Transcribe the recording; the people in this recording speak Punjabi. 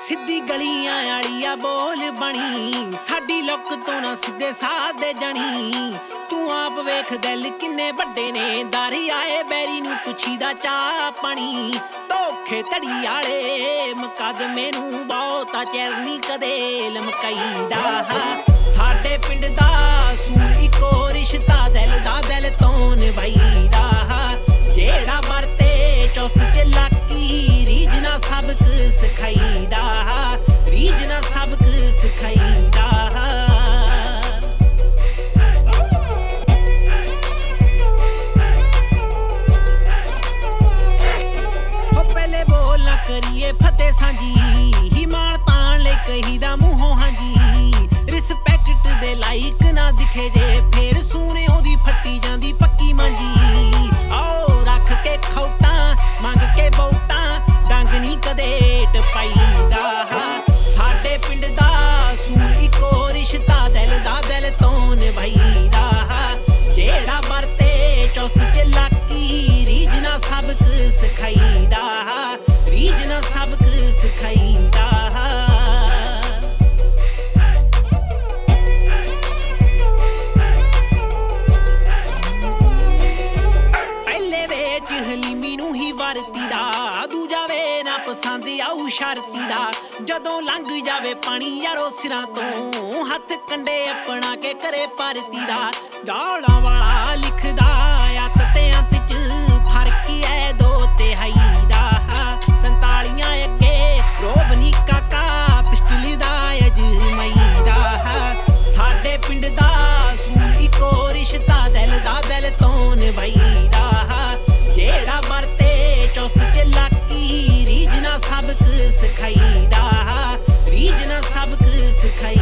ਸਿੱਧੀ ਗਲੀਆਂ ਆਲੀਆ ਬੋਲ ਬਣੀ ਸਾਡੀ ਲੁੱਕ ਤੋਂ ਨਾ ਸਿੱਧੇ ਸਾਦੇ ਜਣੀ ਤੂੰ ਆਪ ਵੇਖ ਦਿਲ ਕਿੰਨੇ ਵੱਡੇ ਨੇ ਦਾਰੀ ਆਏ ਬੈਰੀ ਨੂੰ ਪੁੱਛੀਦਾ ਚਾਹ ਪਾਣੀ ਧੋਖੇ ਧੜੀ ਆਲੇ ਮੁਕੱਦਮੇ ਨੂੰ ਬਹੁਤਾ ਚਿਰ ਨਹੀਂ ਕਦੇ ਲਮਕਾਈਦਾ ਸਾਡੇ ਪਿੰਡ ਦਾ ਸੂਰ ਇੱਕੋ ਰਿਸ਼ਤਾ ਦਿਲ ਦਾ ਦਿਲ ਤੋਂ ਨਿਭਾਈਦਾ ਜਿਹੜਾ ਵਰਤੇ ਚੁਸਤ ਤੇ ਲਾਕੀ ਰੀਝ ਨਾ ਸਬਕ ਸਿਖਾਈਦਾ ਰੀਝ ਨਾ ਸਬਕ ਸਿਖਾਈਦਾ ਹੋ ਪਹਿਲੇ ਬੋਲ ਨਾ ਕਰੀਏ ਫਤਿਹ ਸਾਂਝੀ ਹੀ ਮਾਣ ਤਾਣ ਲੈ ਕਹੀਦਾ ਮੂੰਹੋਂ ਹਾਂਜੀ ਰਿਸਪੈਕਟ ਦੇ ਲਾਇਕ ਨਾ ਦਿਖੇ ਜੇ ਫੇਰ ਸੂਨੇ ਉਹਦੀ ਫੱਟੀ ਜਾਂਦੀ ਪੱਕੀ ਮਾਂਜੀ ਆਓ ਰੱਖ ਕੇ ਖੌਟਾਂ ਮੰਗ ਕੇ ਬੋਟਾਂ ਡੰਗ ਨਹੀਂ ਕਦੇ ਟਪਾਈਦਾ ਸਾਡੇ ਪਿੰਡ ਦਾ ਸੂਰ ਇੱਕੋ ਰਿਸ਼ਤਾ ਦਿਲ ਦਾ ਦਿਲ ਤੋਂ ਨਿਭਾਈਦਾ ਜਿਹੜਾ ਵਰਤੇ ਚੁਸਤ ਤੇ ਲਾਕੀ ਰੀਝ ਨਾ ਸਬਕ ਸਿਖਾਈਦਾ ਰੀਝ ਨਾ ਸਬਕ ਸਿਖਾਈਦਾ ਹਲੀਮੀ ਨੂੰ ਹੀ ਵਰਤੀ ਦਾ ਦੂਜਾ ਵੇ ਨਾ ਪਸੰਦ ਆਊ ਸ਼ਰਤੀ ਦਾ ਜਦੋਂ ਲੰਘ ਜਾਵੇ ਪਾਣੀ ਯਾਰੋ ਸਿਰਾਂ ਤੋਂ ਹੱਥ ਕੰਡੇ ਆਪਣਾ ਕੇ ਕਰੇ ਪਰਤੀ ਦਾ ਗਾਲਾਂ ਵਾਲਾ ਲਿਖਦਾ ਅੱਤ ਤੇ ਅੰਤ ਚ ਫਰਕ ਐ ਦੋ ਤਿਹਾਈ ਦਾ 45 ਅੱਗੇ ਰੋਬ ਨੀ ਕਾਕਾ ਪਿਸਟਲ ਦਾ ਅਜਮਾਈ ਦਾ ਸਾਡੇ ਪਿੰਡ ਦਾ ਸੂਰ ਇੱਕੋ ਰਿਸ਼ਤਾ ਦਿਲ ਦਾ ਦਿਲ ਤੋਂ ਨਿਭਾਈਦਾ ਜਿਹੜਾ ਵਰਤੇ ਚੁਸਤ ਤੇ ਲਾਕੀ ਰੀਝ ਨਾ ਸਬਕ ਸਿਖਾਈਦਾ ਰੀਝ ਨਾ ਸਬਕ ਸਿਖਾਈ